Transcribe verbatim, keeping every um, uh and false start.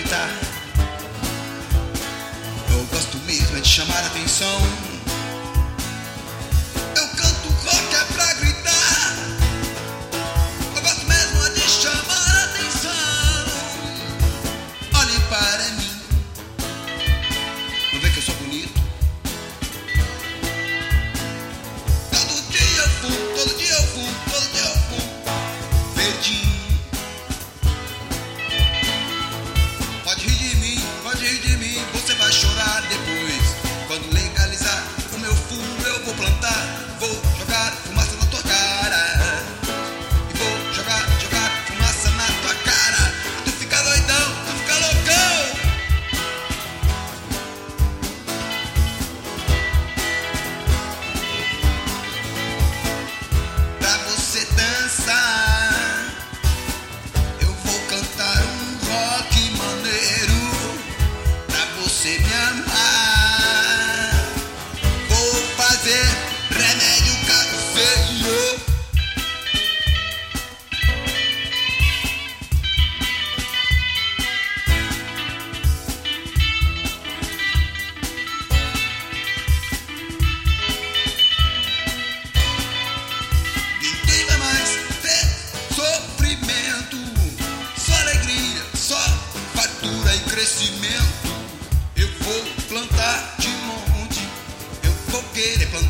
gritar. Eu gosto mesmo é de chamar a atenção. Eu canto rock é pra gritar. Eu gosto mesmo é de chamar a atenção. Olhe para mim, não vê que eu sou bonito? Todo dia eu fumo, todo dia eu fumo, todo dia eu fumo verdinho. Pode rir de mim, pode rir de mim, você vai chorar depois. Quando legalizar o meu fumo, eu vou plantar, vou jogar fumaça na tua cara. E vou jogar, jogar fumaça na tua cara. Tu fica doidão, tu fica loucão. Pra você dançar, eu vou cantar um rock maneiro. Pra você me amar, vou fazer remédio caseiro. Ninguém vai mais ter sofrimento, só alegria, só fartura e crescimento. Eu vou plantar de monte, eu vou querer plantar